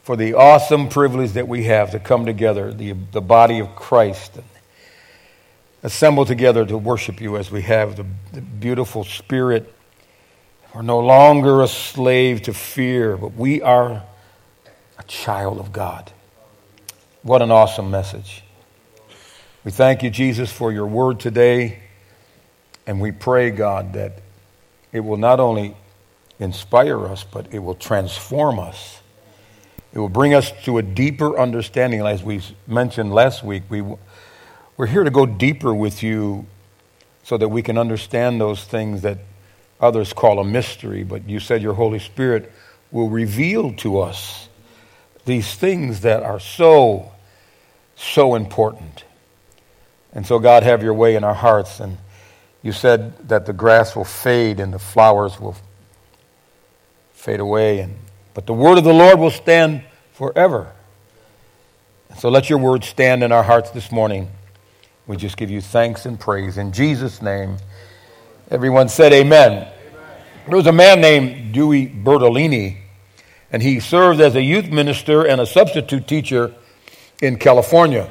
for the awesome privilege that we have to come together, the body of Christ, and assemble together to worship you as we have the beautiful Spirit. We're no longer a slave to fear, but we are a child of God. What an awesome message. We thank you, Jesus, for your word today, and we pray, God, that it will not only inspire us, but it will transform us. It will bring us to a deeper understanding. As we mentioned last week, we're here to go deeper with you so that we can understand those things that others call a mystery, but you said your Holy Spirit will reveal to us these things that are so important. And so, God, have your way in our hearts. And you said that the grass will fade and the flowers will fade away, but the word of the Lord will stand forever. So let your word stand in our hearts this morning. We just give you thanks and praise in Jesus' name. Everyone said amen. Amen. There was a man named Dewey Bertolini, and he served as a youth minister and a substitute teacher in California.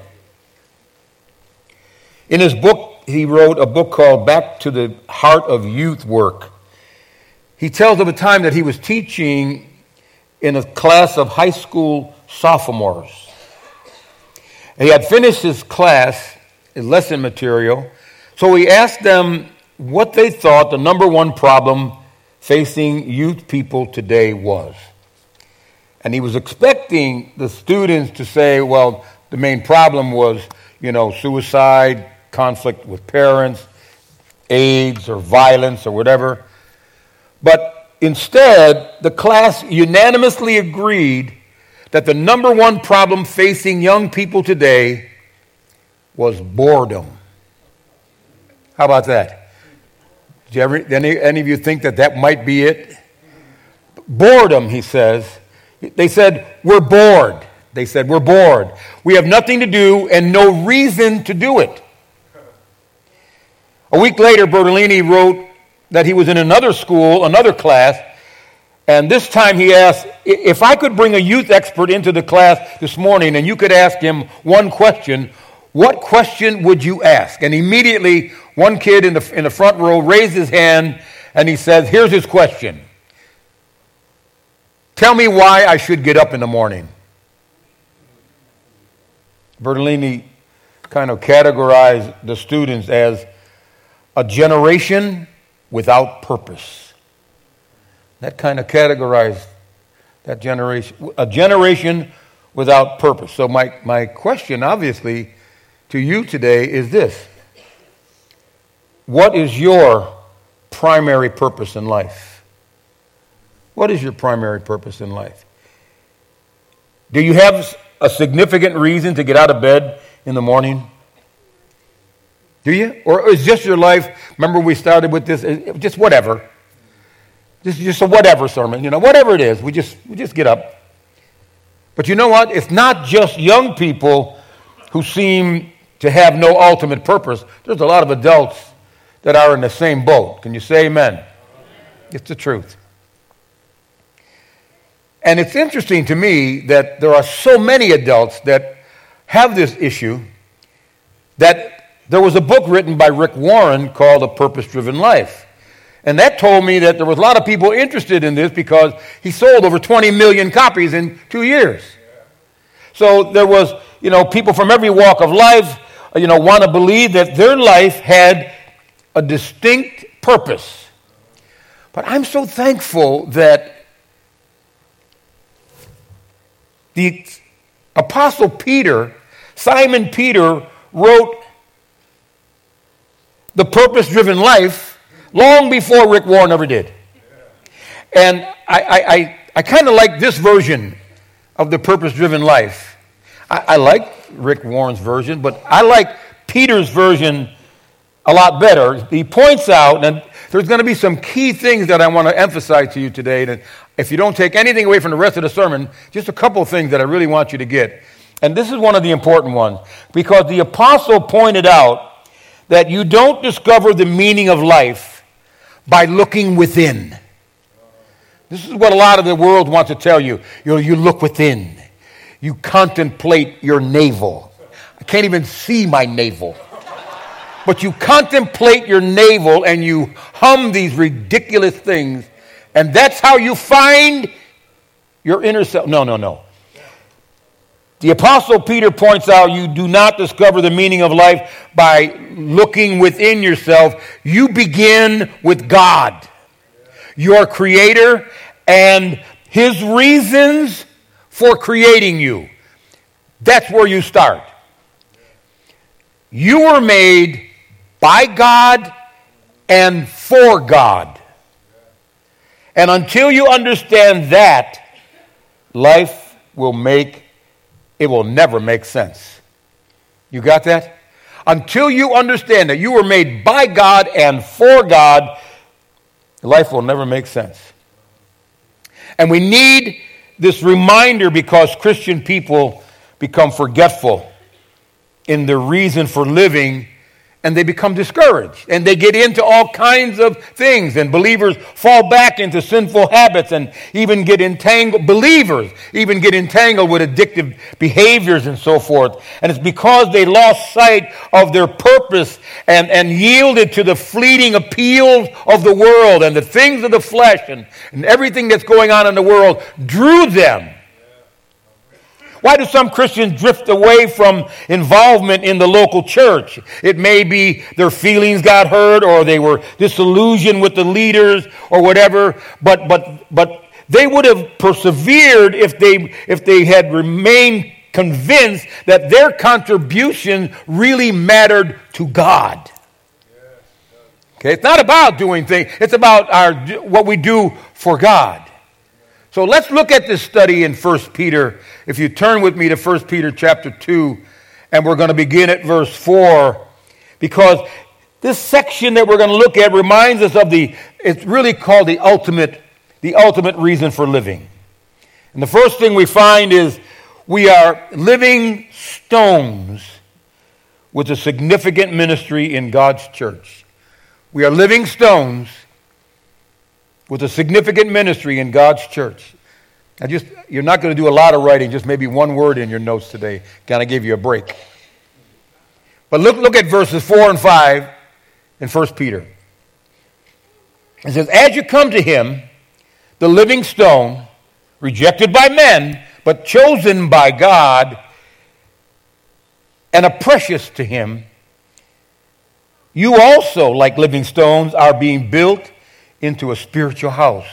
In his book, he wrote a book called Back to the Heart of Youth Work. He tells of a time that he was teaching in a class of high school sophomores. He had finished his class, his lesson material, so he asked them what they thought the number one problem facing youth people today was. And he was expecting the students to say, well, the main problem was, suicide, conflict with parents, AIDS or violence or whatever. But instead, the class unanimously agreed that the number one problem facing young people today was boredom. How about that? Did any of you think that might be it? Boredom, he says. They said, we're bored. They said, we're bored. We have nothing to do and no reason to do it. A week later, Bertolini wrote that he was in another school, another class, and this time he asked, if I could bring a youth expert into the class this morning and you could ask him one question, what question would you ask? And immediately, one kid in the front row raised his hand and he said, here's his question. Tell me why I should get up in the morning. Bertolini kind of categorized the students as a generation without purpose. That kind of categorized that generation, a generation without purpose. So my question, obviously, to you today is this. What is your primary purpose in life? What is your primary purpose in life? Do you have a significant reason to get out of bed in the morning? Do you? Or is just your life, remember we started with this, just whatever. This is just a whatever sermon, whatever it is, we just get up. But you know what? It's not just young people who seem to have no ultimate purpose. There's a lot of adults that are in the same boat. Can you say amen? It's the truth. And it's interesting to me that there are so many adults that have this issue that there was a book written by Rick Warren called A Purpose-Driven Life. And that told me that there was a lot of people interested in this because he sold over 20 million copies in 2 years. So there was, people from every walk of life, want to believe that their life had a distinct purpose. But I'm so thankful that the Apostle Peter, Simon Peter, wrote The Purpose-Driven Life long before Rick Warren ever did. And I kind of like this version of The Purpose-Driven Life. I like Rick Warren's version, but I like Peter's version a lot better. He points out, and there's going to be some key things that I want to emphasize to you today. And if you don't take anything away from the rest of the sermon, just a couple of things that I really want you to get. And this is one of the important ones, because the apostle pointed out that you don't discover the meaning of life by looking within. This is what a lot of the world wants to tell you. You look within. you contemplate your navel. I can't even see my navel. But you contemplate your navel and you hum these ridiculous things. And that's how you find your inner self. No. The Apostle Peter points out you do not discover the meaning of life by looking within yourself. You begin with God, your creator, and his reasons for creating you. That's where you start. You were made by God and for God. And until you understand that, life will never make sense. You got that? Until you understand that you were made by God and for God, life will never make sense. And we need this reminder because Christian people become forgetful in their reason for living, and they become discouraged, and they get into all kinds of things, and believers fall back into sinful habits and even get entangled. Believers even get entangled with addictive behaviors and so forth. And it's because they lost sight of their purpose and yielded to the fleeting appeals of the world and the things of the flesh and everything that's going on in the world drew them. Why do some Christians drift away from involvement in the local church? It may be their feelings got hurt, or they were disillusioned with the leaders, or whatever. But they would have persevered if they had remained convinced that their contribution really mattered to God. Okay, it's not about doing things; it's about what we do for God. So let's look at this study in 1 Peter. If you turn with me to 1 Peter chapter 2, and we're going to begin at verse 4, because this section that we're going to look at reminds us of it's really called the ultimate reason for living. And the first thing we find is we are living stones with a significant ministry in God's church. We are living stones with a significant ministry in God's church. Now you're not going to do a lot of writing, just maybe one word in your notes today. Kind of give you a break. But look at verses 4 and 5 in 1 Peter. It says, as you come to him, the living stone, rejected by men, but chosen by God, and a precious to him, you also, like living stones, are being built into a spiritual house.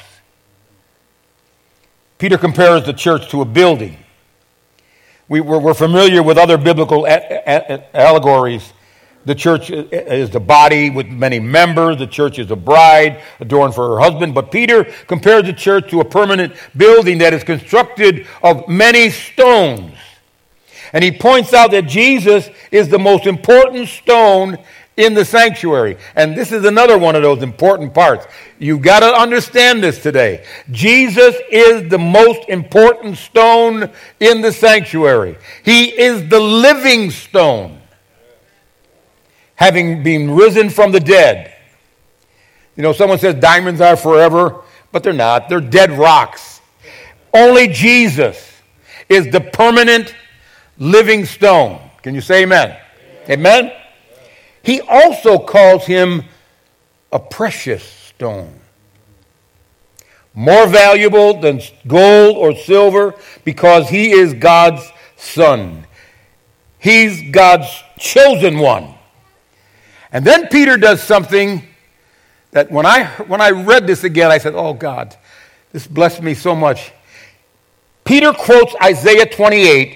Peter compares the church to a building. We're familiar with other biblical allegories. The church is the body with many members. The church is a bride adorned for her husband. But Peter compares the church to a permanent building that is constructed of many stones. And he points out that Jesus is the most important stone in the sanctuary. And this is another one of those important parts. You've got to understand this today. Jesus is the most important stone in the sanctuary. He is the living stone, having been risen from the dead. You know, someone says diamonds are forever, but they're not. They're dead rocks. Only Jesus is the permanent living stone. Can you say amen? Amen? He also calls him a precious stone, more valuable than gold or silver, because he is God's son. He's God's chosen one. And then Peter does something that when I read this again, I said, oh God, this blessed me so much. Peter quotes Isaiah 28,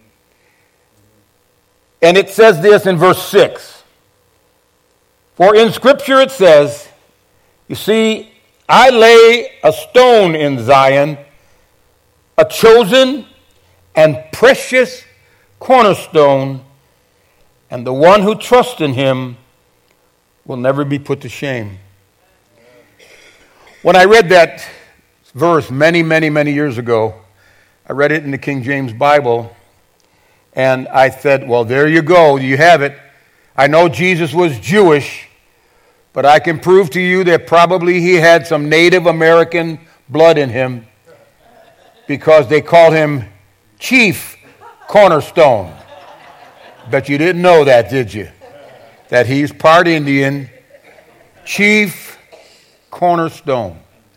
and it says this in verse 6. For in Scripture it says, you see, I lay a stone in Zion, a chosen and precious cornerstone, and the one who trusts in him will never be put to shame. When I read that verse many, many, many years ago, I read it in the King James Bible, and I said, well, there you go, you have it. I know Jesus was Jewish, but I can prove to you that probably he had some Native American blood in him, because they called him Chief cornerstone. Bet you didn't know that, did you? That he's part Indian, chief cornerstone.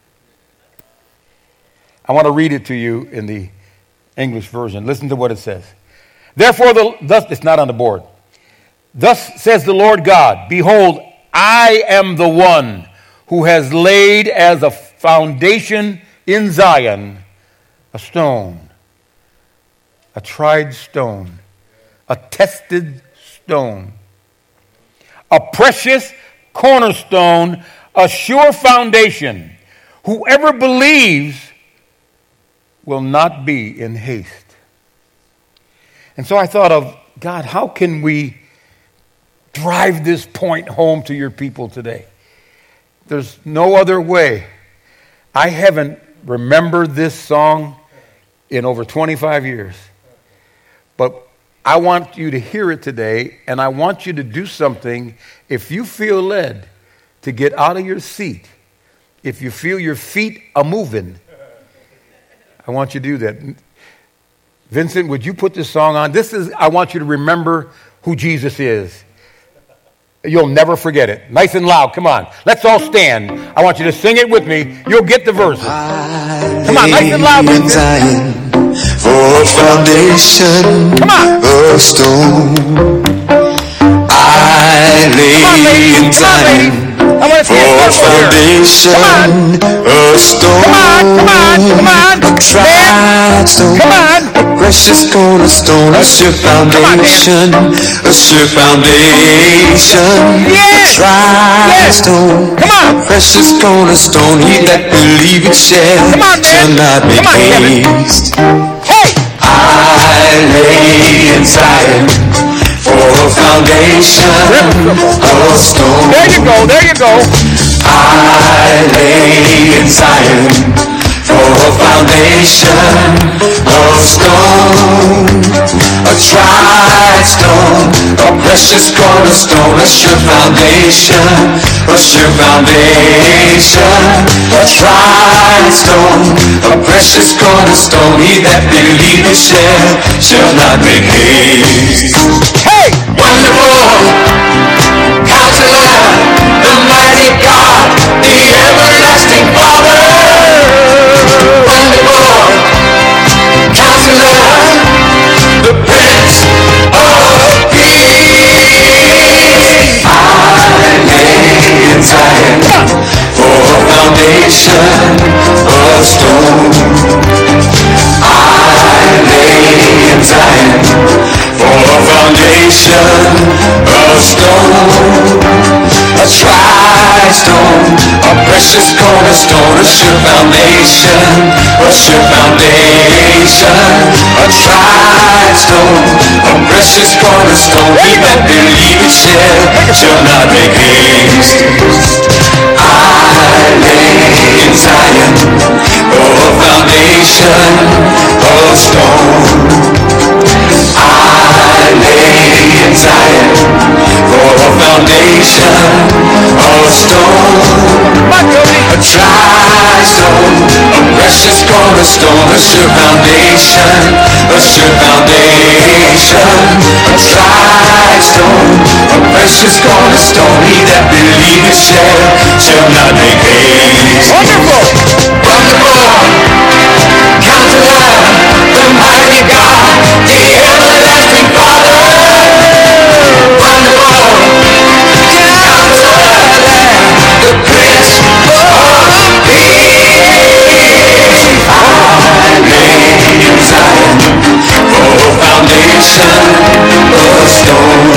I want to read it to you in the English version. Listen to what it says. Therefore, thus it's not on the board. Thus says the Lord God, behold, I am the one who has laid as a foundation in Zion a stone, a tried stone, a tested stone, a precious cornerstone, a sure foundation. Whoever believes will not be in haste. And so I thought of, God, how can we drive this point home to your people today? There's no other way. I haven't remembered this song in over 25 years. But I want you to hear it today, and I want you to do something. If you feel led to get out of your seat, if you feel your feet are moving, I want you to do that. Vincent, would you put this song on? I want you to remember who Jesus is. You'll never forget it. Nice and loud. Come on. Let's all stand. I want you to sing it with me. You'll get the verses. Come on. Nice and loud, Vincent. For a foundation, come on. A stone. I lay in Zion. For a foundation, a stone. Come on. A tried stone. Come on. A precious cornerstone. A sure foundation. A sure foundation. Yes. A tried stone. Come on. A precious cornerstone. He that believeth shall not be cast. Hey. I lay in Zion for a foundation, a stone. There you go. I lay in Zion for a foundation, a stone, a tried stone, a precious cornerstone, a sure foundation, a sure foundation, a tried stone, a precious cornerstone. He that believeth shall not make haste. Hey! Wonderful Counselor, the mighty God, the everlasting Father. Wonderful Counselor, the Prince of Peace. I lay in Zion for a foundation, a stone. I lay in Zion for a foundation, a stone, a tried stone, a precious cornerstone, a sure foundation, a sure foundation, a tried stone, a precious cornerstone. He that believeth shall not make haste. I lay in Zion for a foundation, a stone. I lay in Zion for a foundation, a stone, a tried stone, a precious cornerstone, a sure foundation, a sure foundation, a tried stone, a precious cornerstone. He that believeth shall not make haste. Wonderful Counselor, the mighty God, the everlasting Father. Wonderful Counselor, the Prince of Peace. I lay in Zion for a foundation, a stone.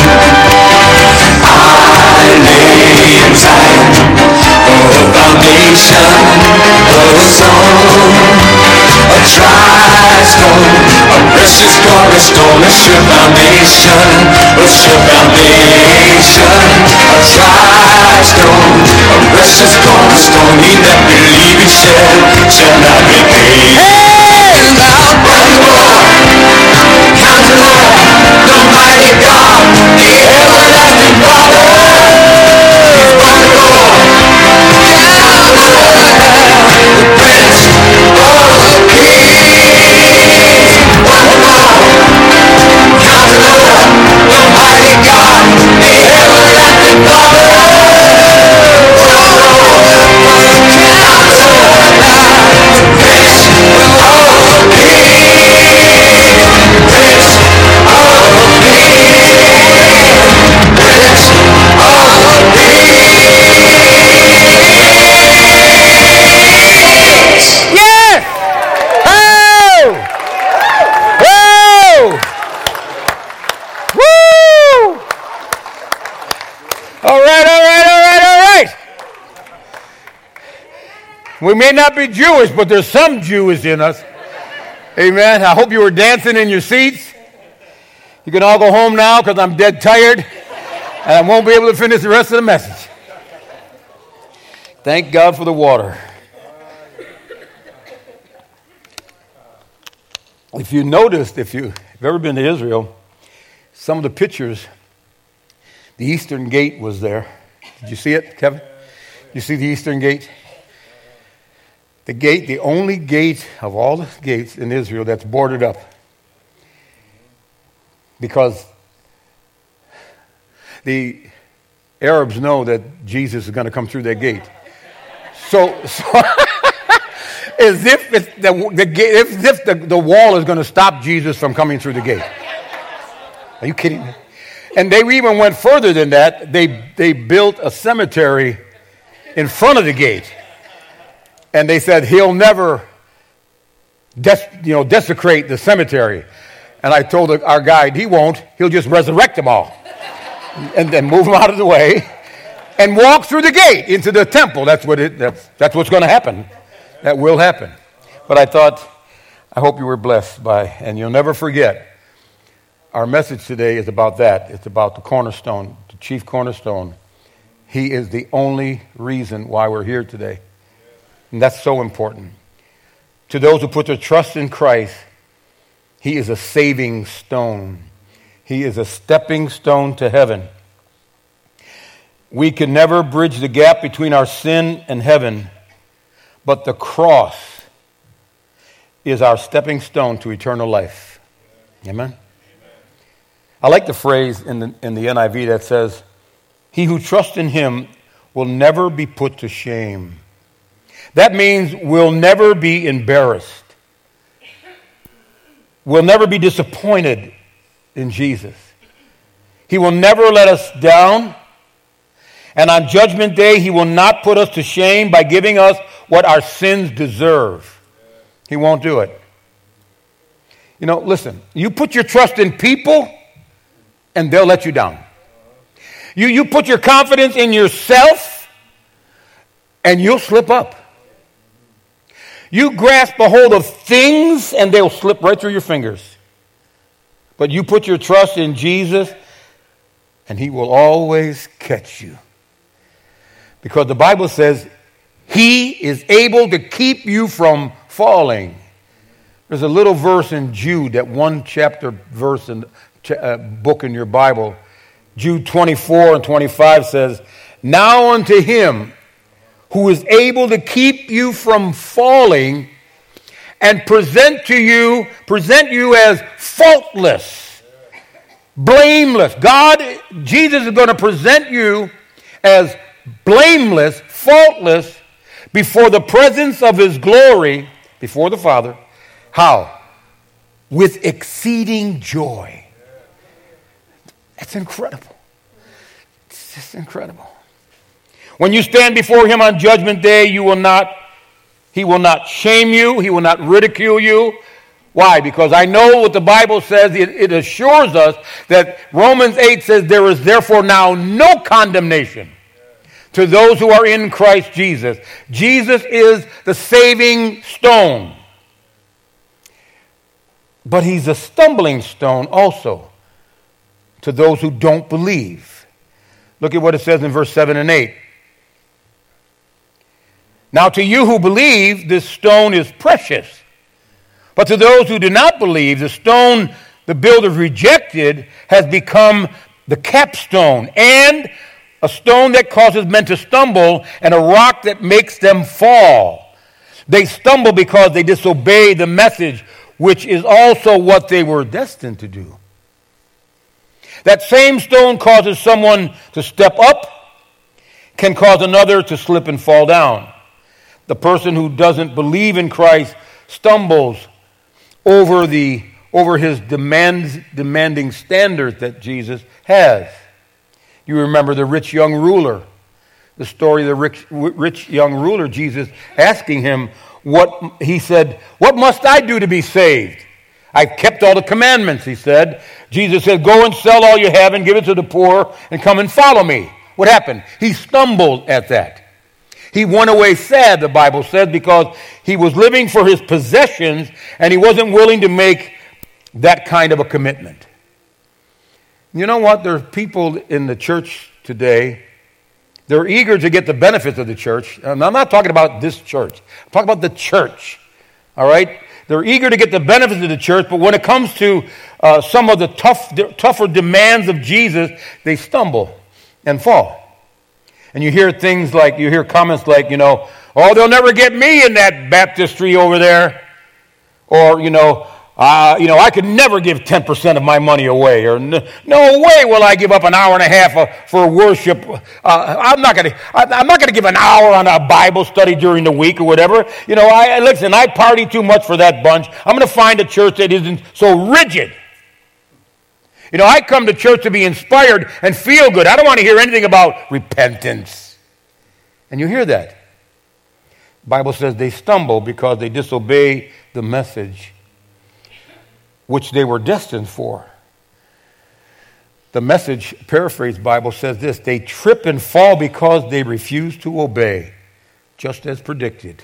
I lay in Zion for a foundation, a stone. A tried stone, a precious cornerstone, a sure foundation, a sure foundation, a tried stone, a precious cornerstone. He that believeth shall not be paid. Hey! Wonderful Counselor, the mighty God, the everlasting Father. Wonderful Counselor, the Prince of Peace. Wonderful We may not be Jewish, but there's some Jewish in us. Amen. I hope you were dancing in your seats. You can all go home now because I'm dead tired and I won't be able to finish the rest of the message. Thank God for the water. If you noticed, if you've ever been to Israel, some of the pictures, the Eastern Gate was there. Did you see it, Kevin? You see the Eastern Gate? The gate, the only gate of all the gates in Israel that's boarded up. Because the Arabs know that Jesus is going to come through that gate. So as if the wall is going to stop Jesus from coming through the gate. Are you kidding me? And they even went further than that. They built a cemetery in front of the gate. And they said, he'll never desecrate the cemetery. And I told our guide, he won't. He'll just resurrect them all. And then move them out of the way. And walk through the gate into the temple. That's what's going to happen. That will happen. But I hope you were blessed by, and you'll never forget, our message today is about that. It's about the cornerstone, the chief cornerstone. He is the only reason why we're here today. And that's so important. To those who put their trust in Christ, he is a saving stone. He is a stepping stone to heaven. We can never bridge the gap between our sin and heaven, but the cross is our stepping stone to eternal life. Amen? I like the phrase in the NIV that says, he who trusts in him will never be put to shame. That means we'll never be embarrassed. We'll never be disappointed in Jesus. He will never let us down. And on Judgment Day, he will not put us to shame by giving us what our sins deserve. He won't do it. Listen, you put your trust in people, and they'll let you down. You put your confidence in yourself, and you'll slip up. You grasp a hold of things, and they'll slip right through your fingers. But you put your trust in Jesus, and he will always catch you. Because the Bible says he is able to keep you from falling. There's a little verse in Jude, that one chapter verse in book in your Bible. Jude 24 and 25 says, now unto him who is able to keep you from falling and present you as faultless, blameless. Jesus is going to present you as blameless, faultless, before the presence of his glory, before the Father. How? With exceeding joy. That's incredible. It's just incredible. When you stand before him on Judgment Day, he will not shame you. He will not ridicule you. Why? Because I know what the Bible says. It assures us that Romans 8 says there is therefore now no condemnation to those who are in Christ Jesus. Jesus is the saving stone. But he's a stumbling stone also to those who don't believe. Look at what it says in verse 7 and 8. Now to you who believe, this stone is precious. But to those who do not believe, the stone the builders rejected has become the capstone, and a stone that causes men to stumble, and a rock that makes them fall. They stumble because they disobey the message, which is also what they were destined to do. That same stone causes someone to step up, can cause another to slip and fall down. The person who doesn't believe in Christ stumbles over his demanding standard that Jesus has. You remember the rich young ruler, the story of the rich young ruler, Jesus asking him, he said, what must I do to be saved? I've kept all the commandments, he said. Jesus said, go and sell all you have and give it to the poor and come and follow me. What happened? He stumbled at that. He went away sad, the Bible says, because he was living for his possessions and he wasn't willing to make that kind of a commitment. You know what? There are people in the church today, they're eager to get the benefits of the church. And I'm not talking about this church. I'm talking about the church. All right? They're eager to get the benefits of the church, but when it comes to some of the tougher demands of Jesus, they stumble and fall. And you hear things like, you hear comments like, oh, they'll never get me in that baptistry over there. Or, I could never give 10% of my money away. Or, no way will I give up an hour and a half for worship. I'm not going to give an hour on a Bible study during the week or whatever. I party too much for that bunch. I'm going to find a church that isn't so rigid. I come to church to be inspired and feel good. I don't want to hear anything about repentance. And you hear that. The Bible says they stumble because they disobey the message which they were destined for. The Message, paraphrased Bible, says this: they trip and fall because they refuse to obey, just as predicted.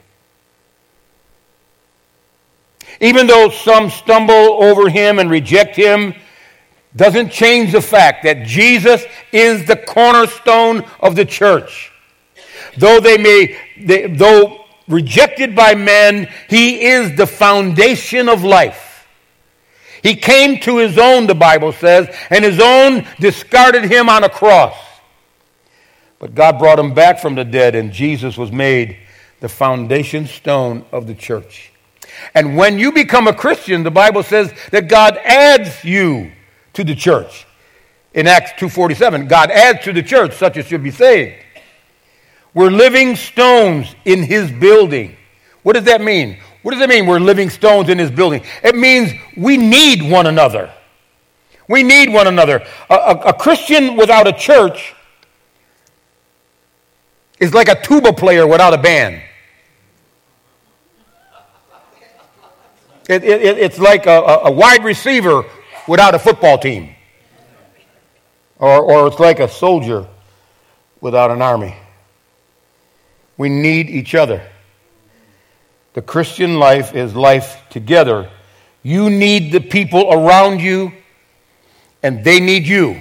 Even though some stumble over him and reject him, doesn't change the fact that Jesus is the cornerstone of the church. Though though rejected by men, he is the foundation of life. He came to his own, the Bible says, and his own discarded him on a cross. But God brought him back from the dead, and Jesus was made the foundation stone of the church. And when you become a Christian, the Bible says that God adds you to the church. In Acts 2:47, God adds to the church such as should be saved. We're living stones in his building. What does that mean? What does it mean we're living stones in his building? It means we need one another. We need one another. A Christian without a church is like a tuba player without a band. It's like a wide receiver without a football team. Or it's like a soldier without an army. We need each other. The Christian life is life together. You need the people around you, and they need you.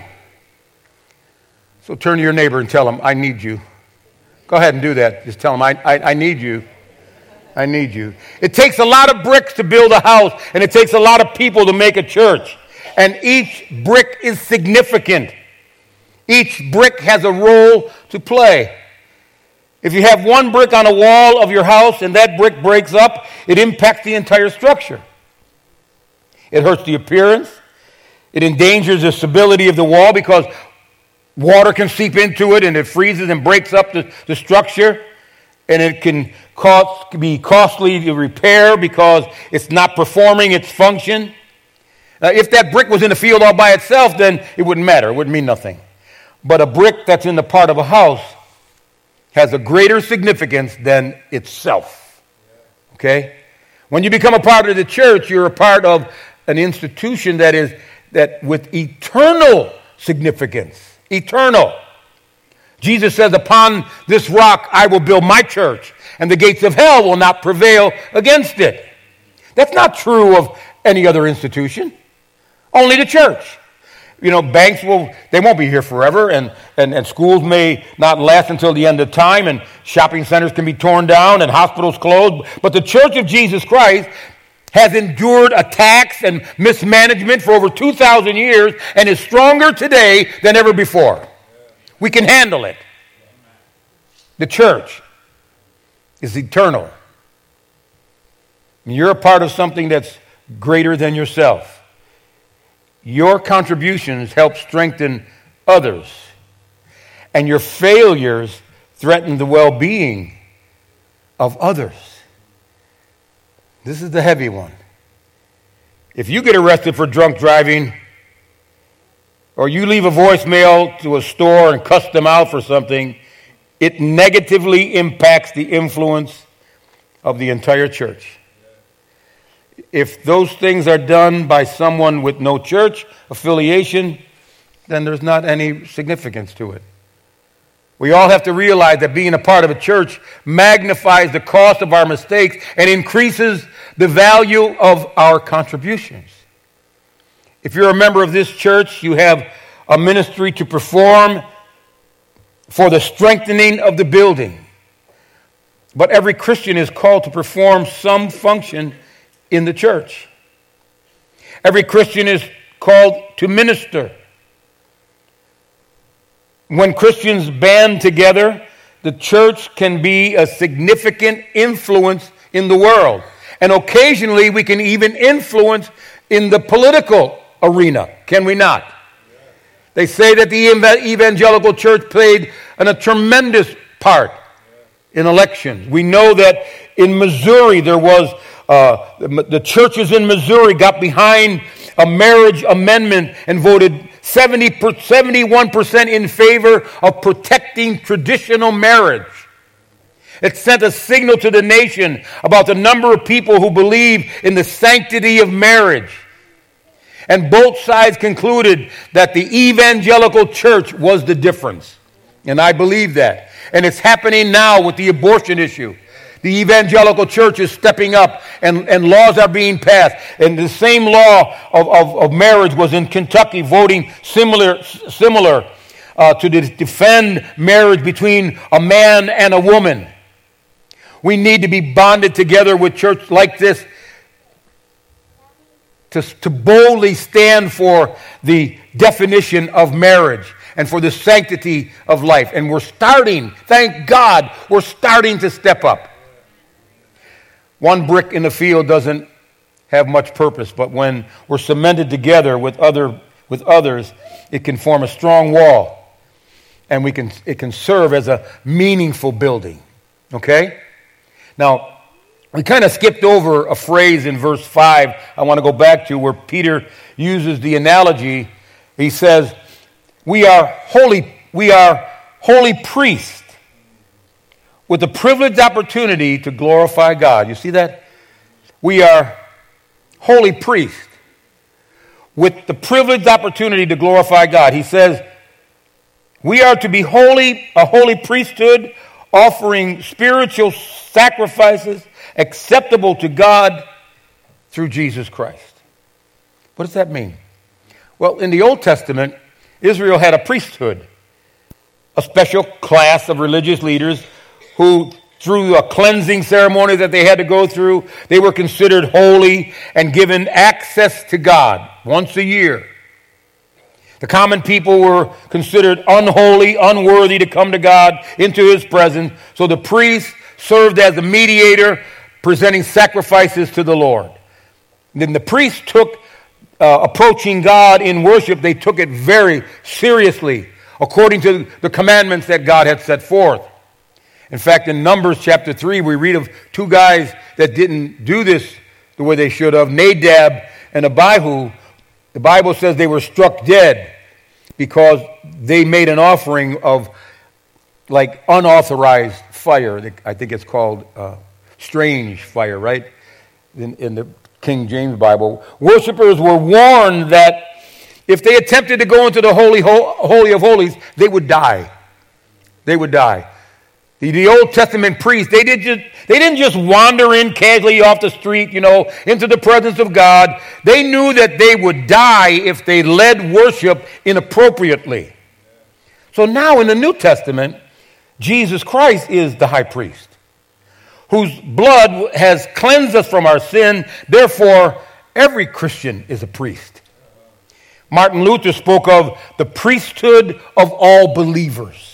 So turn to your neighbor and tell them, I need you. Go ahead and do that. Just tell them, I need you. I need you. It takes a lot of bricks to build a house, and it takes a lot of people to make a church. And each brick is significant. Each brick has a role to play. If you have one brick on a wall of your house and that brick breaks up, it impacts the entire structure. It hurts the appearance. It endangers the stability of the wall because water can seep into it and it freezes and breaks up the structure. And it can be costly to repair because it's not performing its function. If that brick was in the field all by itself, then it wouldn't matter. It wouldn't mean nothing. But a brick that's in the part of a house has a greater significance than itself. Okay? When you become a part of the church, you're a part of an institution that with eternal significance. Eternal. Jesus says, upon this rock I will build my church, and the gates of hell will not prevail against it. That's not true of any other institution. Only the church. Banks they won't be here forever, and schools may not last until the end of time, and shopping centers can be torn down, and hospitals closed. But the Church of Jesus Christ has endured attacks and mismanagement for over 2,000 years and is stronger today than ever before. We can handle it. The church is eternal. You're a part of something that's greater than yourself. Your contributions help strengthen others, and your failures threaten the well-being of others. This is the heavy one. If you get arrested for drunk driving, or you leave a voicemail to a store and cuss them out for something, it negatively impacts the influence of the entire church. If those things are done by someone with no church affiliation, then there's not any significance to it. We all have to realize that being a part of a church magnifies the cost of our mistakes and increases the value of our contributions. If you're a member of this church, you have a ministry to perform for the strengthening of the building. But every Christian is called to perform some function in the church. Every Christian is called to minister. When Christians band together, the church can be a significant influence in the world. And occasionally we can even influence in the political arena, can we not? They say that the evangelical church played a tremendous part in elections. We know that in Missouri there was, the churches in Missouri got behind a marriage amendment and voted 71% in favor of protecting traditional marriage. It sent a signal to the nation about the number of people who believe in the sanctity of marriage. And both sides concluded that the evangelical church was the difference. And I believe that. And it's happening now with the abortion issue. The evangelical church is stepping up and laws are being passed. And the same law of marriage was in Kentucky, voting similar to defend marriage between a man and a woman. We need to be bonded together with church like this to boldly stand for the definition of marriage and for the sanctity of life. And we're starting, thank God, we're starting to step up. One brick in the field doesn't have much purpose, but when we're cemented together with others, it can form a strong wall, and it can serve as a meaningful building. Okay? Now, we kind of skipped over a phrase in verse 5 I want to go back to where Peter uses the analogy. He says, we are holy priests with the privileged opportunity to glorify God. You see that? We are holy priests with the privileged opportunity to glorify God. He says, we are to be holy, a holy priesthood, offering spiritual sacrifices acceptable to God through Jesus Christ. What does that mean? Well, in the Old Testament, Israel had a priesthood, a special class of religious leaders who, through a cleansing ceremony that they had to go through, they were considered holy and given access to God once a year. The common people were considered unholy, unworthy to come to God into His presence, so the priest served as a mediator, presenting sacrifices to the Lord. Then the priests took approaching God in worship, they took it very seriously, according to the commandments that God had set forth. In fact, in Numbers chapter 3, we read of two guys that didn't do this the way they should have, Nadab and Abihu. The Bible says they were struck dead because they made an offering of like unauthorized fire. I think it's called strange fire, right? In the King James Bible. Worshippers were warned that if they attempted to go into the Holy of Holies, they would die. They would die. The Old Testament priests, they didn't just wander in casually off the street, into the presence of God. They knew that they would die if they led worship inappropriately. So now in the New Testament, Jesus Christ is the high priest, whose blood has cleansed us from our sin. Therefore, every Christian is a priest. Martin Luther spoke of the priesthood of all believers.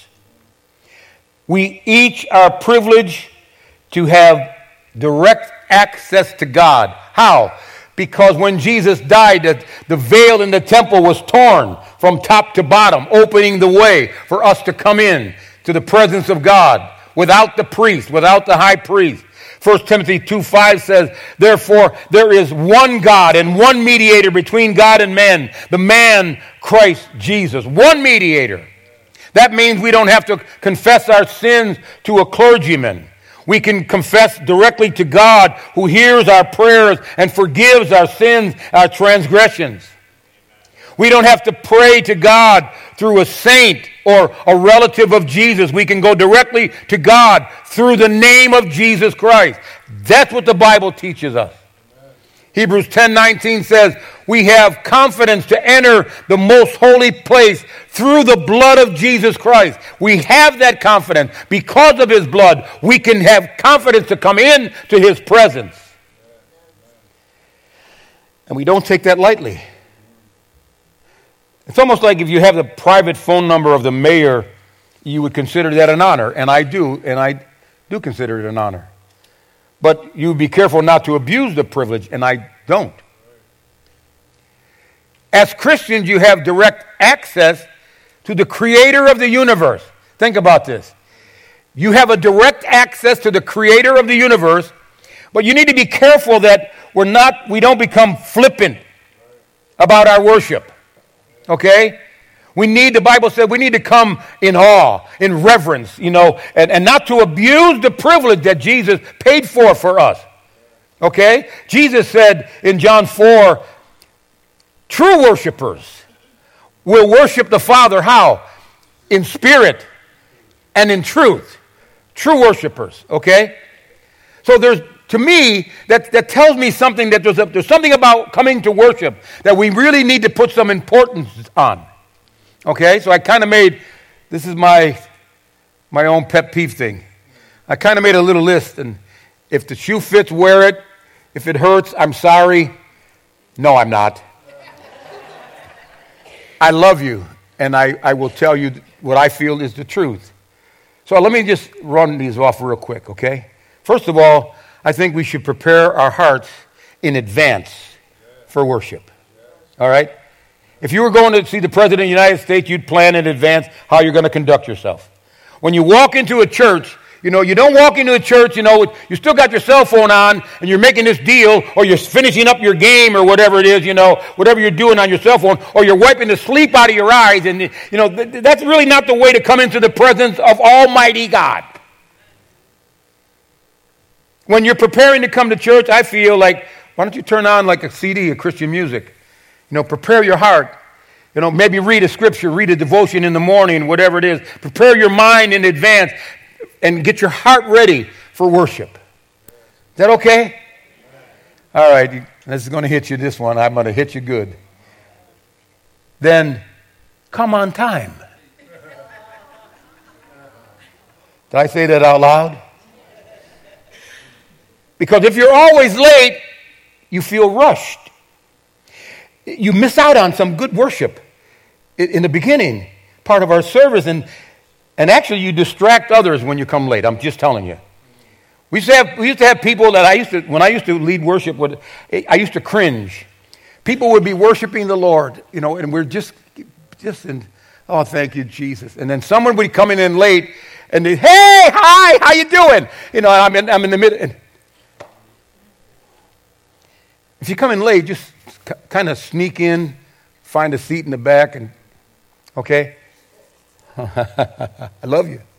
We each are privileged to have direct access to God. How? Because when Jesus died, the veil in the temple was torn from top to bottom, opening the way for us to come in to the presence of God without the priest, without the high priest. 1 Timothy 2:5 says, therefore, there is one God and one mediator between God and men, the man Christ Jesus. One mediator. That means we don't have to confess our sins to a clergyman. We can confess directly to God, who hears our prayers and forgives our sins, our transgressions. We don't have to pray to God through a saint or a relative of Jesus. We can go directly to God through the name of Jesus Christ. That's what the Bible teaches us. Hebrews 10:19 says, we have confidence to enter the most holy place through the blood of Jesus Christ. We have that confidence. Because of his blood, we can have confidence to come in to his presence. And we don't take that lightly. It's almost like if you have the private phone number of the mayor, you would consider that an honor. And I do consider it an honor. But you be careful not to abuse the privilege, and I don't. As Christians, you have direct access to the creator of the universe. Think about this. You have a direct access to the creator of the universe, but you need to be careful that we don't become flippant about our worship. Okay? The Bible said we need to come in awe, in reverence, and not to abuse the privilege that Jesus paid for us. Okay? Jesus said in John 4, true worshipers will worship the Father how? In spirit and in truth. True worshipers, okay? So to me, that tells me something, that there's something about coming to worship that we really need to put some importance on. Okay, so I kind of this is my own pet peeve thing. I kind of made a little list, and if the shoe fits, wear it. If it hurts, I'm sorry. No, I'm not. I love you, and I will tell you what I feel is the truth. So let me just run these off real quick, okay? First of all, I think we should prepare our hearts in advance for worship. All right? If you were going to see the President of the United States, you'd plan in advance how you're going to conduct yourself. When you walk into a church, you don't walk into a church, you still got your cell phone on and you're making this deal, or you're finishing up your game or whatever it is, whatever you're doing on your cell phone, or you're wiping the sleep out of your eyes. And, that's really not the way to come into the presence of Almighty God. When you're preparing to come to church, I feel like, why don't you turn on like a CD of Christian music? Prepare your heart. Maybe read a scripture, read a devotion in the morning, whatever it is. Prepare your mind in advance and get your heart ready for worship. Is that okay? All right, this is going to hit you this one. I'm going to hit you good. Then come on time. Did I say that out loud? Because if you're always late, you feel rushed. You miss out on some good worship in the beginning, part of our service, and actually you distract others when you come late. I'm just telling you. We used to have people that when I used to lead worship, I used to cringe. People would be worshiping the Lord, and we're just in, oh, thank you, Jesus. And then someone would be coming in late, and they, hey, hi, how you doing? I'm in the middle. If you come in late, just kind of sneak in, find a seat in the back, and okay? I love you.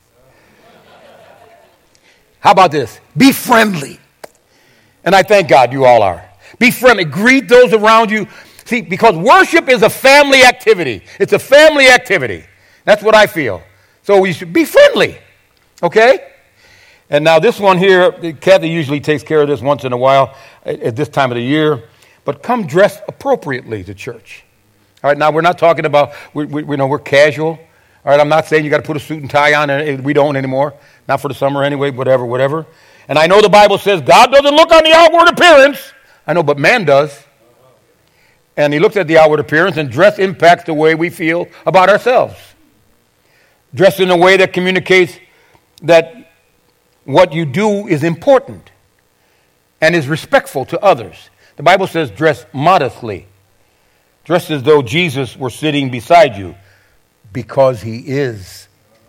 How about this? Be friendly. And I thank God you all are. Be friendly. Greet those around you. See, because worship is a family activity. It's a family activity. That's what I feel. So we should be friendly. Okay? And now this one here, Kathy usually takes care of this once in a while at this time of the year. But come dressed appropriately to church. All right, now we're not talking about, we're casual. All right, I'm not saying you got to put a suit and tie on, and we don't anymore. Not for the summer anyway, whatever. And I know the Bible says God doesn't look on the outward appearance. I know, but man does. And he looks at the outward appearance, and dress impacts the way we feel about ourselves. Dress in a way that communicates that what you do is important and is respectful to others. The Bible says dress modestly. Dress as though Jesus were sitting beside you, because he is.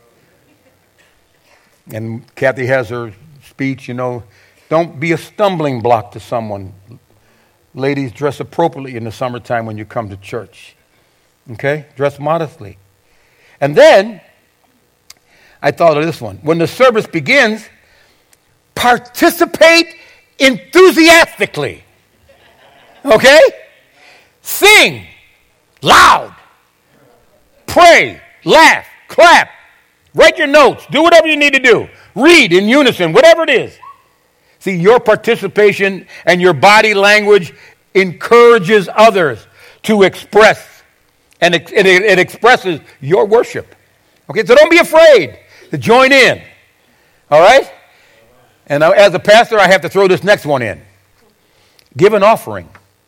And Kathy has her speech, don't be a stumbling block to someone. Ladies, dress appropriately in the summertime when you come to church. Okay? Dress modestly. And then, I thought of this one. When the service begins, participate enthusiastically. Okay? Sing. Loud. Pray, laugh, clap, write your notes, do whatever you need to do. Read in unison, whatever it is. See, your participation and your body language encourages others to express, and it expresses your worship. Okay, so don't be afraid to join in. All right? And as a pastor, I have to throw this next one in. Give an offering.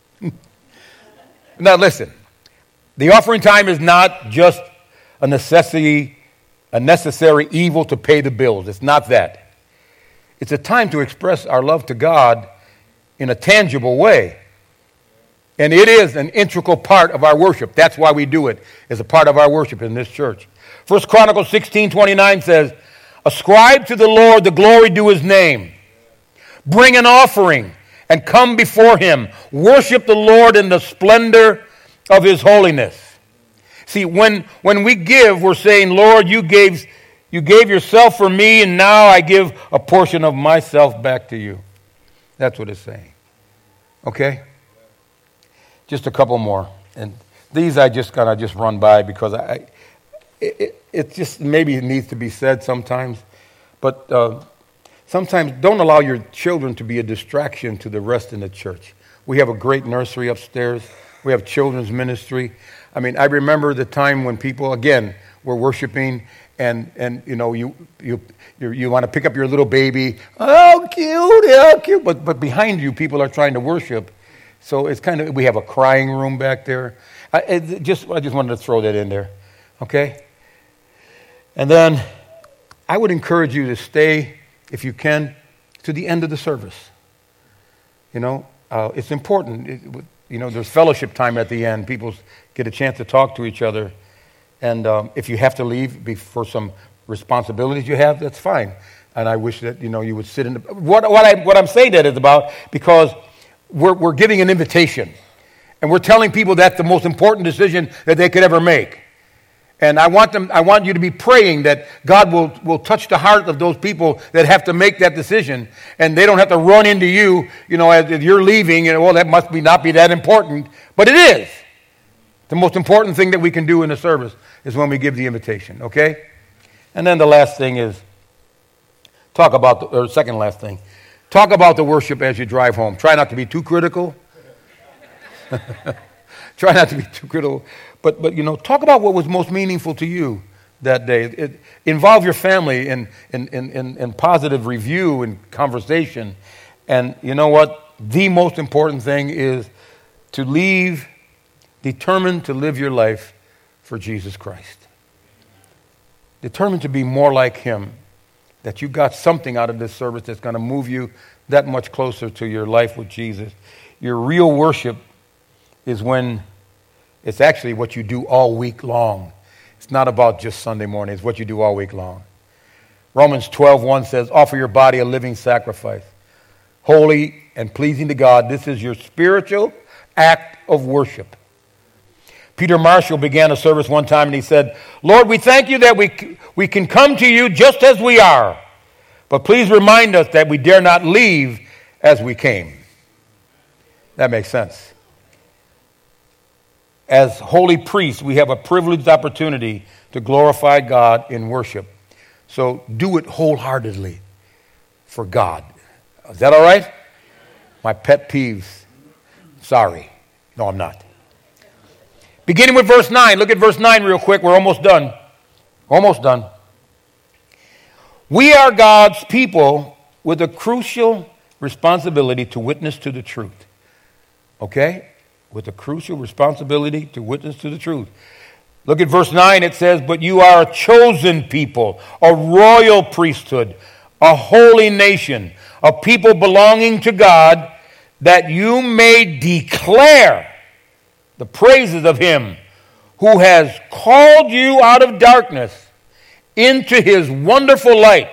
Now listen, the offering time is not just a necessary evil to pay the bills. It's not that. It's a time to express our love to God in a tangible way. And it is an integral part of our worship. That's why we do it, as a part of our worship in this church. 1 Chronicles 16:29 says, ascribe to the Lord the glory due his name. Bring an offering and come before him. Worship the Lord in the splendor of his holiness. See, when we give, we're saying, Lord, you gave yourself for me, and now I give a portion of myself back to you. That's what it's saying. Okay? Just a couple more. And these I just kind of just run by because it just maybe it needs to be said sometimes. But sometimes don't allow your children to be a distraction to the rest in the church. We have a great nursery upstairs. We have children's ministry. I mean, I remember the time when people, again, were worshiping and you know, you want to pick up your little baby. Oh, cute, yeah, cute. But behind you, people are trying to worship. So it's kind of, we have a crying room back there. I just wanted to throw that in there, okay? And then I would encourage you to stay, if you can, to the end of the service. You know, it's important. You know, there's fellowship time at the end. People get a chance to talk to each other. And if you have to leave for some responsibilities you have, that's fine. And I wish that, you know, you would sit in the... What I'm saying that is about, because we're giving an invitation. And we're telling people that's the most important decision that they could ever make. And I want you to be praying that God will touch the heart of those people that have to make that decision, and they don't have to run into you, you know, as you're leaving, and well, that must not be that important. But it is. The most important thing that we can do in the service is when we give the invitation, okay? And then the last thing is, second last thing, talk about the worship as you drive home. Try not to be too critical. Try not to be too critical. But you know, talk about what was most meaningful to you that day. Involve your family in positive review and conversation. And you know what? The most important thing is to leave determined to live your life for Jesus Christ. Determined to be more like him. That you got something out of this service that's going to move you that much closer to your life with Jesus. Your real worship is when it's actually what you do all week long. It's not about just Sunday morning. It's what you do all week long. Romans 12:1 says, offer your body a living sacrifice, holy and pleasing to God. This is your spiritual act of worship. Peter Marshall began a service one time and he said, Lord, we thank you that we can come to you just as we are. But please remind us that we dare not leave as we came. That makes sense. As holy priests, we have a privileged opportunity to glorify God in worship. So do it wholeheartedly for God. Is that all right? My pet peeves. Sorry. No, I'm not. Beginning with verse 9. Look at verse 9 real quick. We're almost done. Almost done. We are God's people with a crucial responsibility to witness to the truth. Okay? With a crucial responsibility to witness to the truth. Look at verse 9. It says, but you are a chosen people, a royal priesthood, a holy nation, a people belonging to God, that you may declare the praises of him who has called you out of darkness into his wonderful light.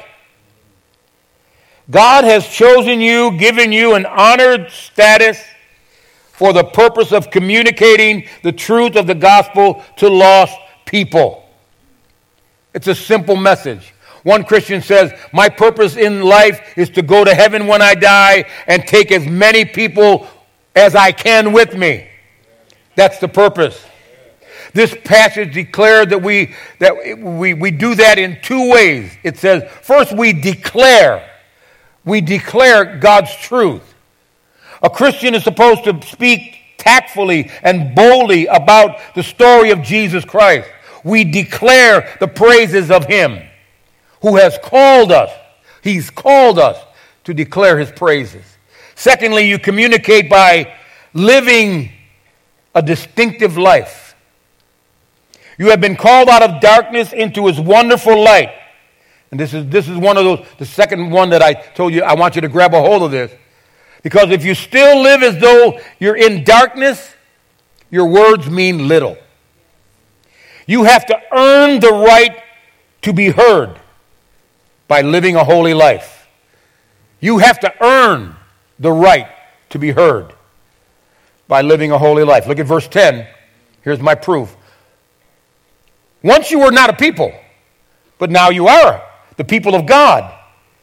God has chosen you, given you an honored status for the purpose of communicating the truth of the gospel to lost people. It's a simple message. One Christian says, my purpose in life is to go to heaven when I die and take as many people as I can with me. That's the purpose. This passage declared that we do that in two ways. It says, first, we declare God's truth. A Christian is supposed to speak tactfully and boldly about the story of Jesus Christ. We declare the praises of Him who has called us. He's called us to declare His praises. Secondly, you communicate by living a distinctive life. You have been called out of darkness into His wonderful light. And this is one of those, the second one that I told you, I want you to grab a hold of this. Because if you still live as though you're in darkness, your words mean little. You have to earn the right to be heard by living a holy life. You have to earn the right to be heard by living a holy life. Look at verse 10. Here's my proof. Once you were not a people, but now you are the people of God.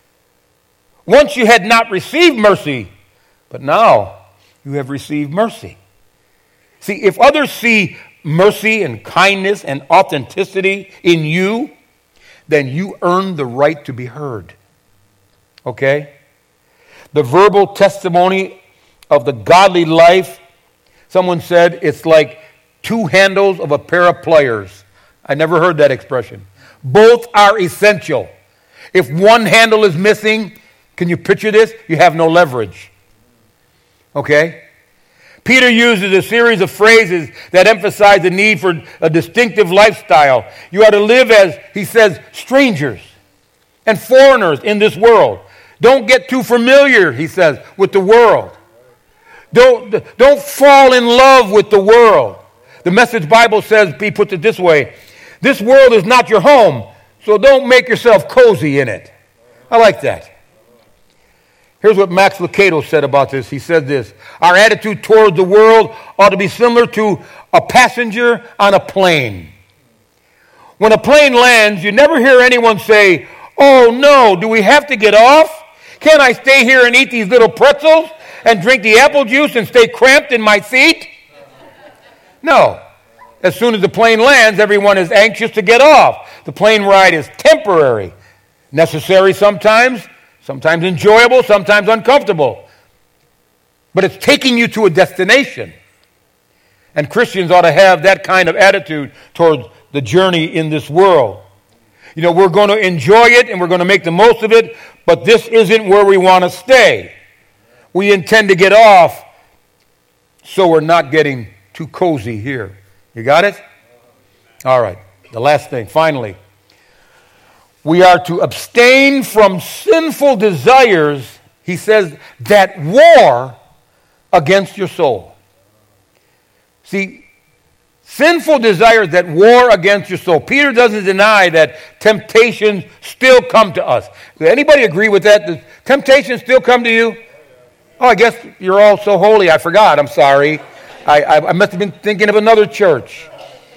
Once you had not received mercy, but now you have received mercy. See, if others see mercy and kindness and authenticity in you, then you earn the right to be heard. Okay? The verbal testimony of the godly life, someone said it's like two handles of a pair of pliers. I never heard that expression. Both are essential. If one handle is missing, can you picture this? You have no leverage. Okay? Peter uses a series of phrases that emphasize the need for a distinctive lifestyle. You are to live as, he says, strangers and foreigners in this world. Don't get too familiar, he says, with the world. Don't fall in love with the world. The Message Bible says, he puts it this way, this world is not your home, so don't make yourself cozy in it. I like that. Here's what Max Lucado said about this. He said this, our attitude toward the world ought to be similar to a passenger on a plane. When a plane lands, you never hear anyone say, oh no, do we have to get off? Can't I stay here and eat these little pretzels and drink the apple juice and stay cramped in my seat? No. As soon as the plane lands, everyone is anxious to get off. The plane ride is temporary, necessary sometimes enjoyable, sometimes uncomfortable. But it's taking you to a destination. And Christians ought to have that kind of attitude towards the journey in this world. You know, we're going to enjoy it and we're going to make the most of it, but this isn't where we want to stay. We intend to get off, so we're not getting too cozy here. You got it? All right. The last thing, finally. We are to abstain from sinful desires, he says, that war against your soul. See, sinful desires that war against your soul. Peter doesn't deny that temptations still come to us. Does anybody agree with that? Does temptations still come to you? Oh, I guess you're all so holy. I forgot. I'm sorry. I must have been thinking of another church.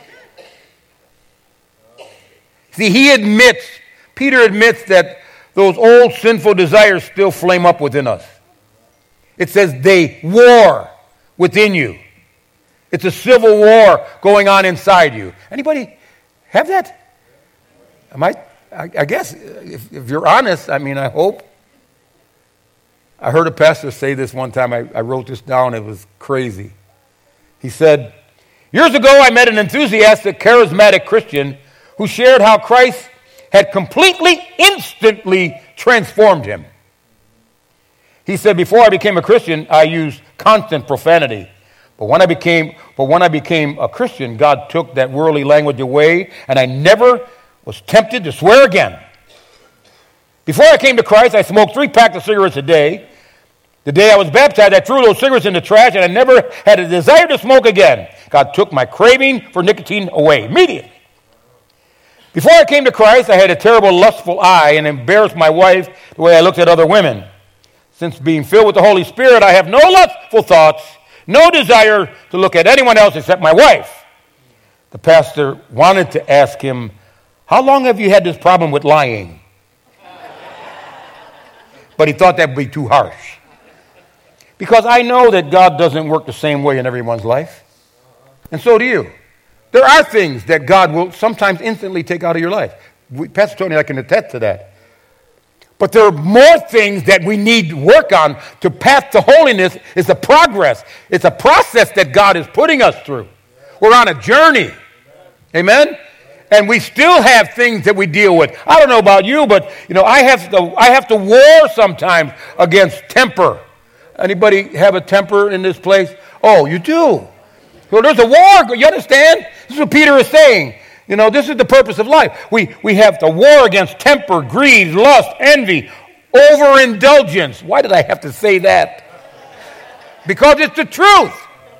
See, Peter admits that those old sinful desires still flame up within us. It says they war within you. It's a civil war going on inside you. Anybody have that? I guess, if you're honest, I hope. I heard a pastor say this one time. I wrote this down. It was crazy. He said, years ago I met an enthusiastic, charismatic Christian who shared how Christ had completely, instantly transformed him. He said, before I became a Christian, I used constant profanity. But when I became a Christian, God took that worldly language away, and I never was tempted to swear again. Before I came to Christ, I smoked 3 packs of cigarettes a day. The day I was baptized, I threw those cigarettes in the trash, and I never had a desire to smoke again. God took my craving for nicotine away immediately. Before I came to Christ, I had a terrible lustful eye and embarrassed my wife the way I looked at other women. Since being filled with the Holy Spirit, I have no lustful thoughts, no desire to look at anyone else except my wife. The pastor wanted to ask him, how long have you had this problem with lying? But he thought that would be too harsh. Because I know that God doesn't work the same way in everyone's life. And so do you. There are things that God will sometimes instantly take out of your life. Pastor Tony and I can attest to that. But there are more things that we need to work on to path to holiness. It's a progress. It's a process that God is putting us through. We're on a journey. Amen? And we still have things that we deal with. I don't know about you, but I have to war sometimes against temper. Anybody have a temper in this place? Oh, you do. So there's a war. You understand? This is what Peter is saying. This is the purpose of life. We have to war against temper, greed, lust, envy, overindulgence. Why did I have to say that? Because it's the truth.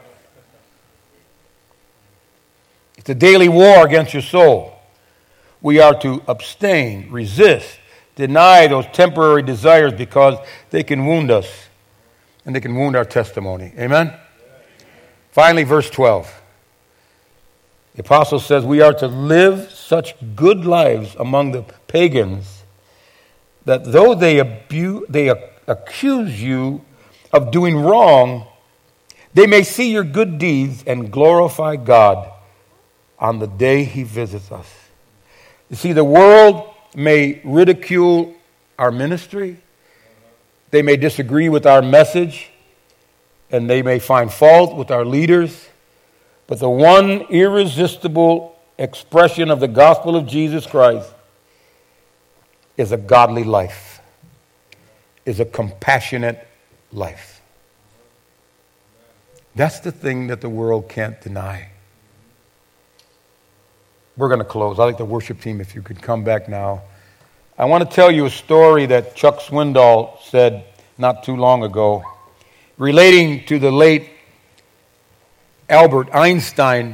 It's a daily war against your soul. We are to abstain, resist, deny those temporary desires because they can wound us and they can wound our testimony. Amen? Finally, verse 12. The apostle says we are to live such good lives among the pagans that though they accuse you of doing wrong, they may see your good deeds and glorify God on the day he visits us. You see, the world may ridicule our ministry. They may disagree with our message, and they may find fault with our leaders. But the one irresistible expression of the gospel of Jesus Christ is a godly life, is a compassionate life. That's the thing that the world can't deny. We're going to close. I'd like the worship team, if you could come back now. I want to tell you a story that Chuck Swindoll said not too long ago, relating to the late Albert Einstein.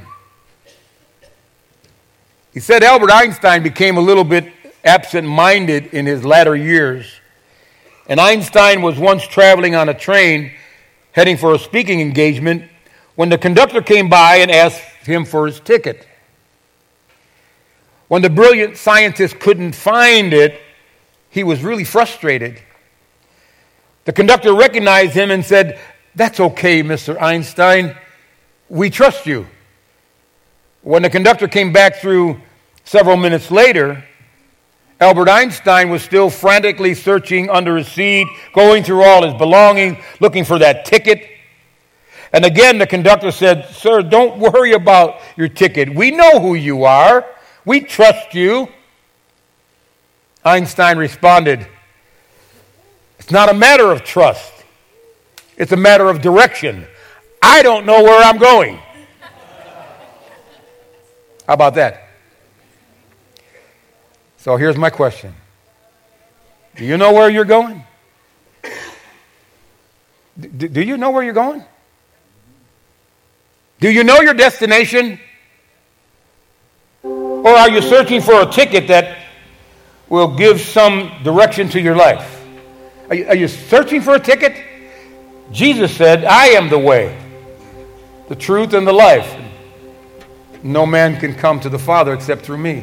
He said Albert Einstein became a little bit absent-minded in his latter years. And Einstein was once traveling on a train heading for a speaking engagement when the conductor came by and asked him for his ticket. When the brilliant scientist couldn't find it, he was really frustrated. The conductor recognized him and said, "That's okay, Mr. Einstein. We trust you." When the conductor came back through several minutes later, Albert Einstein was still frantically searching under his seat, going through all his belongings, looking for that ticket. And again, the conductor said, "Sir, don't worry about your ticket. We know who you are. We trust you." Einstein responded, "It's not a matter of trust. It's a matter of direction. I don't know where I'm going." How about that? So here's my question. Do you know where you're going? Do you know where you're going? Do you know your destination? Or are you searching for a ticket that will give some direction to your life? Are you searching for a ticket? Jesus said, "I am the way, the truth, and the life. No man can come to the Father except through me.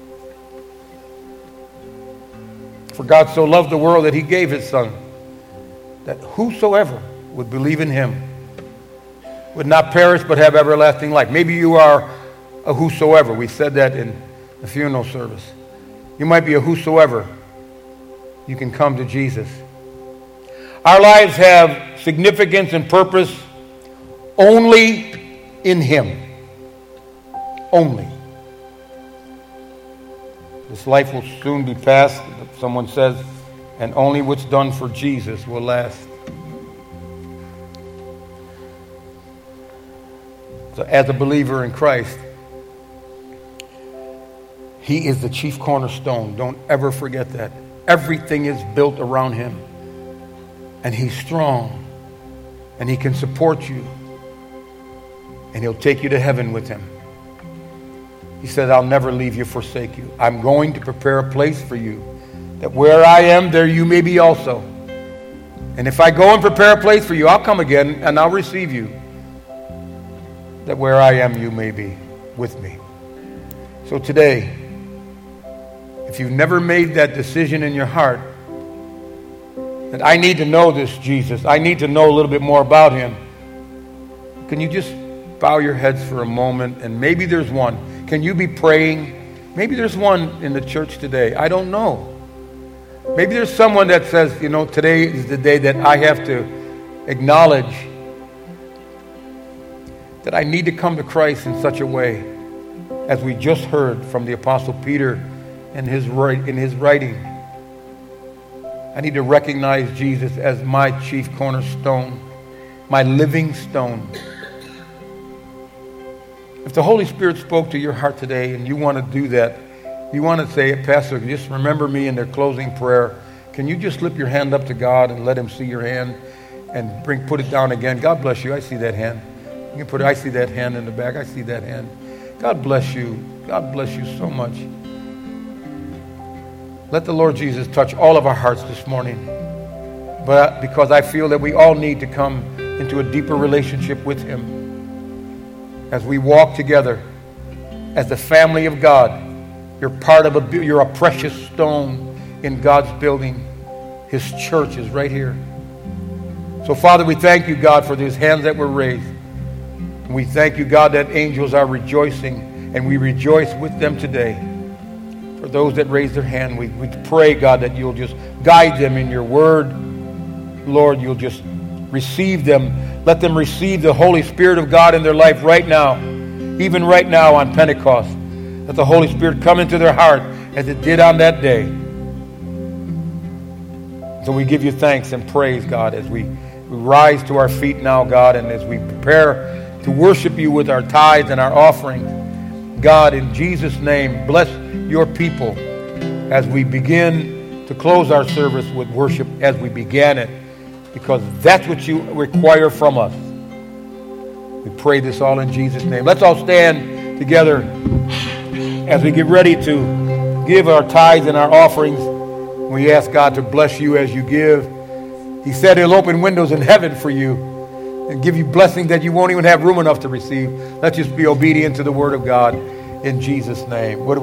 For God so loved the world that he gave his Son, that whosoever would believe in him would not perish but have everlasting life." Maybe you are a whosoever. We said that in the funeral service. You might be a whosoever. You can come to Jesus. Our lives have significance and purpose only in him. Only. This life will soon be past. Someone says, and only what's done for Jesus will last. So as a believer in Christ, he is the chief cornerstone. Don't ever forget that. Everything is built around him. And he's strong. And he can support you. And he'll take you to heaven with him. He said, "I'll never leave you, forsake you. I'm going to prepare a place for you, that where I am, there you may be also. And if I go and prepare a place for you, I'll come again and I'll receive you, that where I am, you may be with me." So today, if you've never made that decision in your heart, that I need to know this Jesus, I need to know a little bit more about him, can you just bow your heads for a moment, and maybe there's one. Can you be praying? Maybe there's one in the church today. I don't know. Maybe there's someone that says, today is the day that I have to acknowledge that I need to come to Christ in such a way, as we just heard from the Apostle Peter in his writing. I need to recognize Jesus as my chief cornerstone, my living stone. If the Holy Spirit spoke to your heart today and you want to do that, you want to say, Pastor, just remember me in their closing prayer. Can you just slip your hand up to God and let him see your hand and put it down again? God bless you. I see that hand. You can I see that hand in the back. I see that hand. God bless you. God bless you so much. Let the Lord Jesus touch all of our hearts this morning. But because I feel that we all need to come into a deeper relationship with him as we walk together as the family of God. You're a precious stone in God's building. His church is right here. So, Father, we thank you, God, for these hands that were raised. And we thank you, God, that angels are rejoicing, and we rejoice with them today. For those that raise their hand, we pray, God, that you'll just guide them in your word. Lord, you'll just receive them. Let them receive the Holy Spirit of God in their life right now, even right now on Pentecost. Let the Holy Spirit come into their heart as it did on that day. So we give you thanks and praise, God, as we rise to our feet now, God, and as we prepare to worship you with our tithes and our offerings. God, in Jesus' name, bless your people as we begin to close our service with worship as we began it, because that's what you require from us. We pray this all in Jesus' name. Let's all stand together as we get ready to give our tithes and our offerings. We ask God to bless you as you give. He said he'll open windows in heaven for you and give you blessings that you won't even have room enough to receive. Let's just be obedient to the word of God in Jesus' name.